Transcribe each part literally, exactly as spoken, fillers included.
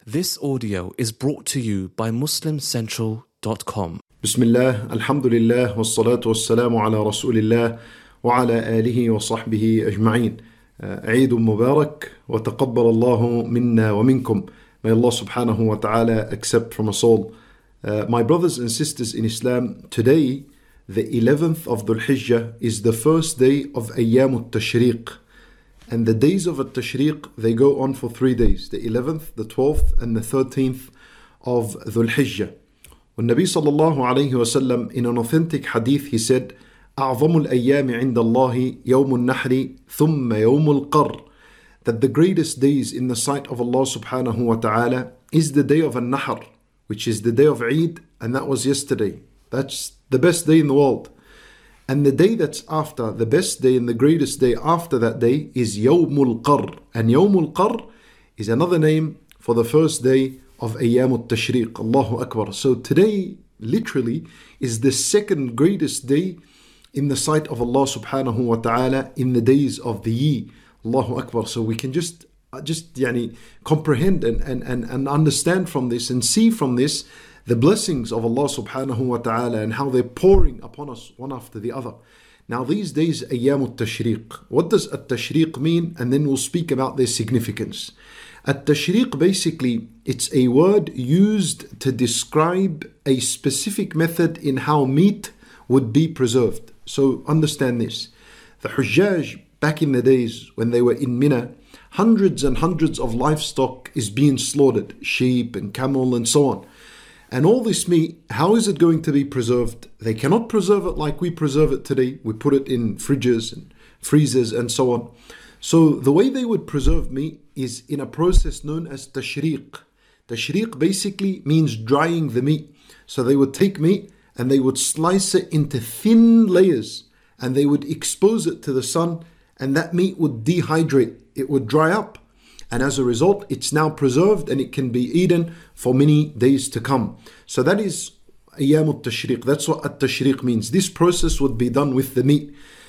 This audio is brought to you by Muslim Central dot com. Bismillah, alhamdulillah, wassalatu wassalamu ala rasulillah wa ala alihi wa sahbihi ajma'een. Eid Mubarak wa taqabbal Allahu minna wa minkum. May Allah subhanahu wa ta'ala accept from us all. Uh, my brothers and sisters in Islam, today, the eleventh of Dhul Hijjah, is the first day of Ayyam al-Tashriq. And the days of At-Tashriq, they go on for three days. The eleventh, the twelfth and the thirteenth of Dhul Hijjah. When Nabi sallallahu alayhi wa sallam, in an authentic hadith, he said, أعظم الأيام عند الله يوم النحر ثم يوم القر. That the greatest days in the sight of Allah subhanahu wa ta'ala is the day of An-Nahr, which is the day of Eid, and that was yesterday. That's the best day in the world. And the day that's after, the best day and the greatest day after that day is Yawmul Qar. And Yawmul Qar is another name for the first day of Ayyam al-Tashriq. Allahu Akbar. So today, literally, is the second greatest day in the sight of Allah subhanahu wa ta'ala in the days of the year. Allahu Akbar. So we can just just yani, comprehend and, and, and, and understand from this and see from this the blessings of Allah subhanahu wa ta'ala and how they're pouring upon us one after the other. Now these days, Ayyam al-Tashriq. What does al-Tashriq mean? And then we'll speak about their significance. Al-Tashriq, basically, it's a word used to describe a specific method in how meat would be preserved. So understand this. The Hujjaj, back in the days when they were in Mina, hundreds and hundreds of livestock is being slaughtered, sheep and camel and so on. And all this meat, how is it going to be preserved? They cannot preserve it like we preserve it today. We put it in fridges and freezers and so on. So the way they would preserve meat is in a process known as tashriq. Tashriq basically means drying the meat. So they would take meat and they would slice it into thin layers and they would expose it to the sun, and that meat would dehydrate. It would dry up. And as a result, it's now preserved and it can be eaten for many days to come. So that is Ayyam al-Tashriq. That's what al-Tashriq means. This process would be done with the meat.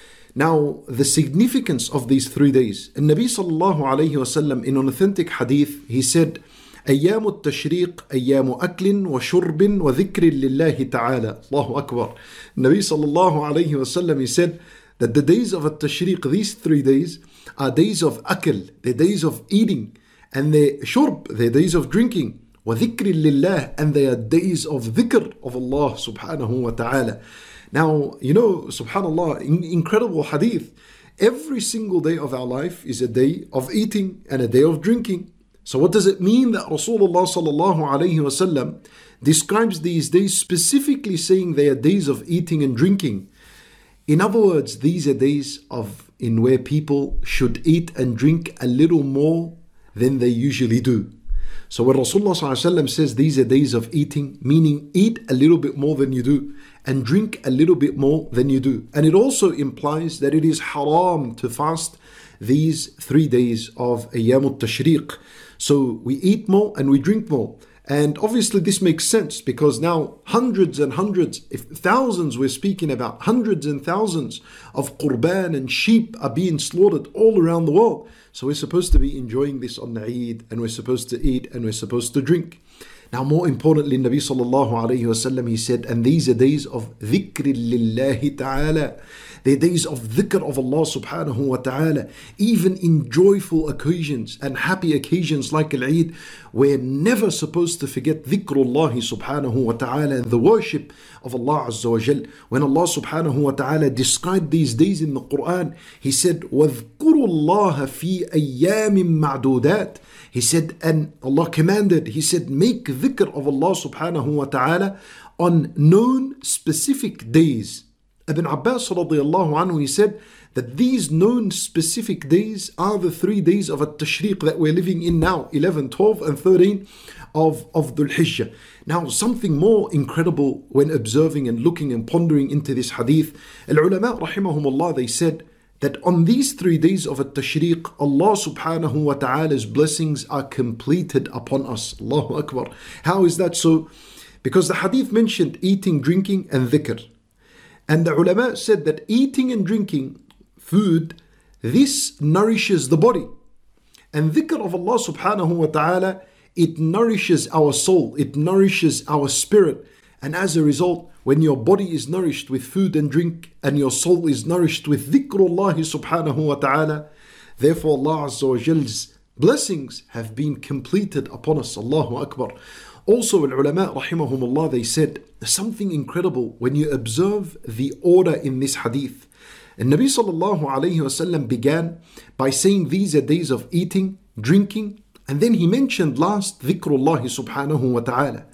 Now, the significance of these three days. And Nabi sallallahu alayhi wa sallam, in an authentic hadith, he said, Ayyam al-Tashriq, Ayyamu aklin wa shurbin wa dhikrin lillahi ta'ala. Allahu Akbar. Nabi sallallahu alayhi wa sallam, he said that the days of al-Tashriq, these three days, are days of akl, the days of eating, and the shurb, the days of drinking, wa dhikri lillah, and they are days of dhikr of Allah subhanahu wa ta'ala. Now, you know, subhanallah, in, incredible hadith. Every single day of our life is a day of eating and a day of drinking. So what does it mean that Rasulullah sallallahu alayhi wa sallam describes these days specifically saying they are days of eating and drinking? In other words, these are days of in where people should eat and drink a little more than they usually do. So when Rasulullah sallallahu alaihi wasallam says these are days of eating, meaning eat a little bit more than you do and drink a little bit more than you do. And it also implies that it is haram to fast these three days of Ayyam al-Tashriq. So we eat more and we drink more. And obviously this makes sense because now hundreds and hundreds, if thousands we're speaking about, hundreds and thousands of qurban and sheep are being slaughtered all around the world. So we're supposed to be enjoying this on the Eid, and we're supposed to eat and we're supposed to drink. Now more importantly, Nabi sallallahu alayhi wa sallam, he said, and these are days of dhikr lillahi ta'ala. They're days of dhikr of Allah subhanahu wa ta'ala. Even in joyful occasions and happy occasions like Al-Eid, we're never supposed to forget dhikrullahi subhanahu wa ta'ala and the worship of Allah azza wa jal. When Allah subhanahu wa ta'ala described these days in the Quran, he said, وَاذْكُرُوا اللَّهَ فِي أَيَّامٍ مَعْدُودَاتٍ. He said, and Allah commanded, he said, make dhikr of Allah subhanahu wa ta'ala on known specific days. Ibn Abbas radiallahu anhu, he said that these known specific days are the three days of At-Tashriq that we're living in now, eleven, twelve and thirteen of, of Dhul Hijjah. Now something more incredible when observing and looking and pondering into this hadith, al-ulama rahimahumullah, they said that on these three days of At-Tashriq, Allah subhanahu wa ta'ala's blessings are completed upon us. Allahu Akbar. How is that so? Because the hadith mentioned eating, drinking and dhikr. And the ulama said that eating and drinking food, this nourishes the body. And dhikr of Allah subhanahu wa ta'ala it nourishes our soul, it nourishes our spirit. And as a result, when your body is nourished with food and drink, and your soul is nourished with dhikrullah subhanahu wa ta'ala, therefore Allah Azza wa Jal's blessings have been completed upon us. Allahu Akbar. Also, al-ulama rahimahumullah, they said something incredible when you observe the order in this hadith. And Nabi sallallahu alayhi wasallam began by saying these are days of eating, drinking, and then he mentioned last dhikrullah subhanahu wa ta'ala.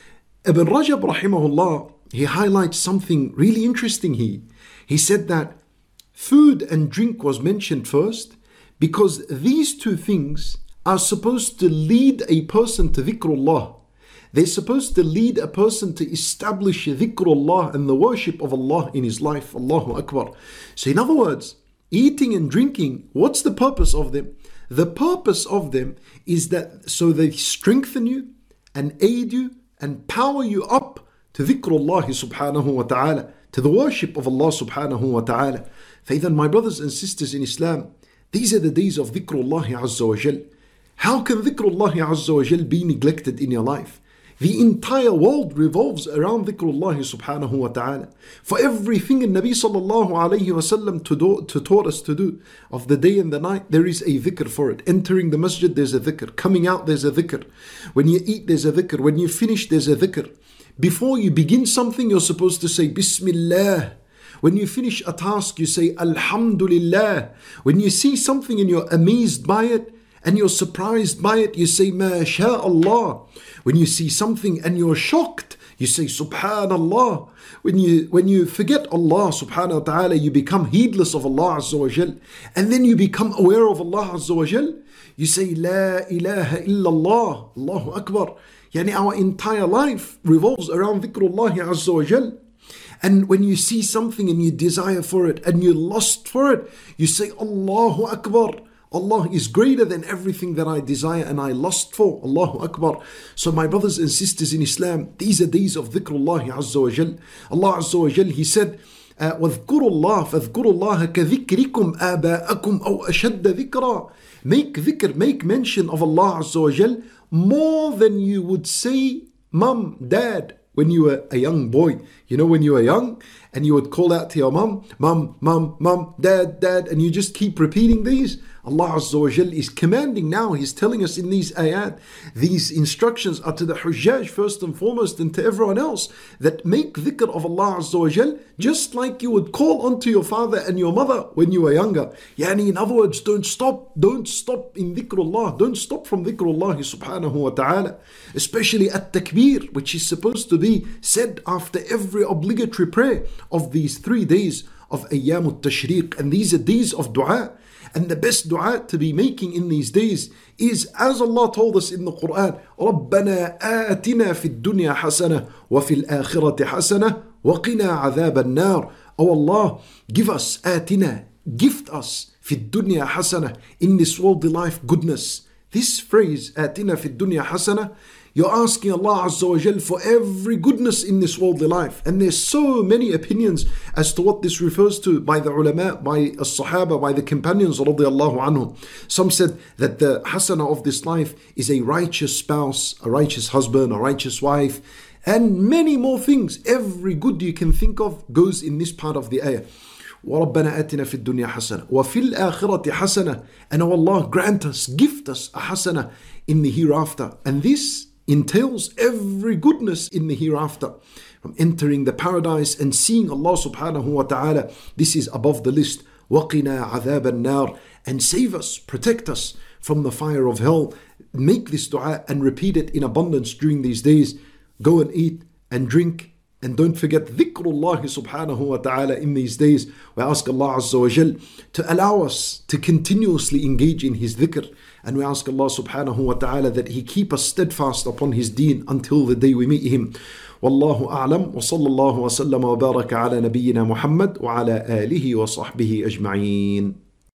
Ibn Rajab rahimahullah, he highlights something really interesting here. He said that food and drink was mentioned first because these two things are supposed to lead a person to dhikrullah. They're supposed to lead a person to establish dhikrullah and the worship of Allah in his life. Allahu Akbar. So in other words, eating and drinking, what's the purpose of them? The purpose of them is that so they strengthen you and aid you and power you up to dhikrullah subhanahu wa ta'ala, to the worship of Allah subhanahu wa ta'ala. فإذا, my brothers and sisters in Islam, these are the days of dhikrullah azza wa jal. How can dhikrullah azza wa jal be neglected in your life? The entire world revolves around dhikrullah subhanahu wa ta'ala. For everything in Nabi sallallahu alayhi wa sallam to, do, to taught us to do of the day and the night, there is a dhikr for it. Entering the masjid, there's a dhikr. Coming out, there's a dhikr. When you eat, there's a dhikr. When you finish, there's a dhikr. Before you begin something, you're supposed to say Bismillah. When you finish a task, you say Alhamdulillah. When you see something and you're amazed by it, and you're surprised by it, you say MashaAllah. When you see something and you're shocked, you say Subhanallah. When you when you forget Allah subhanahu wa ta'ala, you become heedless of Allah azza wa jal. And then you become aware of Allah azza wa jal. You say La ilaha illallah. Allahu Akbar. Yani our entire life revolves around dhikrullah azza wa jal. And when you see something and you desire for it and you lust for it, you say Allahu Akbar. Allah is greater than everything that I desire and I lust for. Allahu Akbar. So my brothers and sisters in Islam, these are days of dhikrullah azza wa jal. Allah azza wa jal, He said, وَاذْكُرُوا اللَّهَ فَاذْكُرُوا اللَّهَ كَذِكْرِكُمْ آبَاءَكُمْ أَوْ أَشَدَّ ذِكْرًا. Make dhikr, make mention of Allah azza wa jal more than you would say mum, dad, when you were a young boy. You know, when you were young and you would call out to your mum, mum, mum, mum, dad, dad, and you just keep repeating these. Allah Azza wa Jal is commanding now, He's telling us in these ayat, these instructions are to the Hujjaj first and foremost and to everyone else, that make dhikr of Allah Azza wa Jal just like you would call onto your father and your mother when you were younger. Yani, in other words, don't stop, don't stop in dhikrullah, don't stop from dhikrullah subhanahu wa ta'ala, especially at takbir, which is supposed to be said after every obligatory prayer of these three days of Ayyamut Tashriq, and these are days of dua. And the best dua to be making in these days is, as Allah told us in the Quran, رَبَّنَا آتِنَا فِي الدُّنْيَا حَسَنَةً وَفِي الْآخِرَةِ حَسَنَةً وَقِنَا عَذَابَ النَّارِ. Oh Allah, give us, آتِنَا, gift us, فِي الدُّنْيا حَسَنَةً, in this worldly life goodness. This phrase, آتِنَا فِي الدُّنْيا حَسَنَةً, you're asking Allah Azza wa Jal for every goodness in this worldly life. And there's so many opinions as to what this refers to by the ulama, by the Sahaba, by the companions radiallahu anhum. Some said that the hasana of this life is a righteous spouse, a righteous husband, a righteous wife, and many more things. Every good you can think of goes in this part of the ayah. وَرَبَّنَا آتِنَا فِي الدُّنْيَا حَسَنَةً وَفِي الْآخِرَةِ حَسَنَةً. And oh Allah, grant us, gift us a hasana in the hereafter. And this entails every goodness in the hereafter, from entering the paradise and seeing Allah subhanahu wa ta'ala. This is above the list. وَقِنَا عَذَابَ النَّارِ. And save us, protect us from the fire of hell. Make this dua and repeat it in abundance during these days. Go and eat and drink, and don't forget dhikrullah subhanahu wa ta'ala in these days. We ask Allah Azza wa Jal to allow us to continuously engage in His dhikr. And we ask Allah subhanahu wa ta'ala that He keep us steadfast upon His deen until the day we meet Him. Wallahu a'lam, wa sallallahu wa sallam wa baraka ala nabiyyina Muhammad wa ala alihi wa sahbihi ajma'een.